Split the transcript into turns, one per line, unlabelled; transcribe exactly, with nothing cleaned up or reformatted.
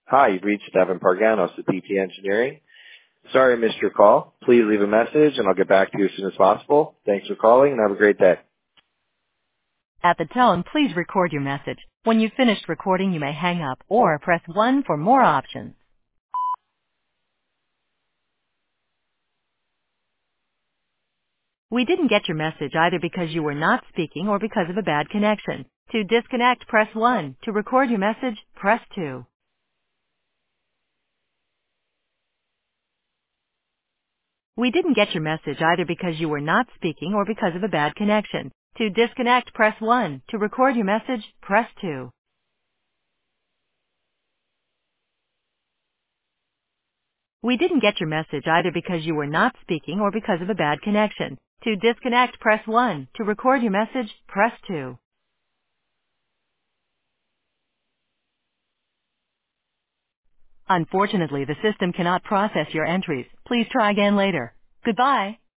Hi, you've reached Evan Parganos at P T Engineering. Sorry I missed your call. Please leave a message and I'll get back to you as soon as possible. Thanks for calling and have a great day.
At the tone, please record your message. When you've finished recording, you may hang up or press one for more options. We didn't get your message either because you were not speaking or because of a bad connection. To disconnect, press one. To record your message, press two. We didn't get your message either because you were not speaking or because of a bad connection. To disconnect, press one. To record your message, press two. We didn't get your message either because you were not speaking or because of a bad connection. To disconnect, press one. To record your message, press two. Unfortunately, the system cannot process your entries. Please try again later. Goodbye.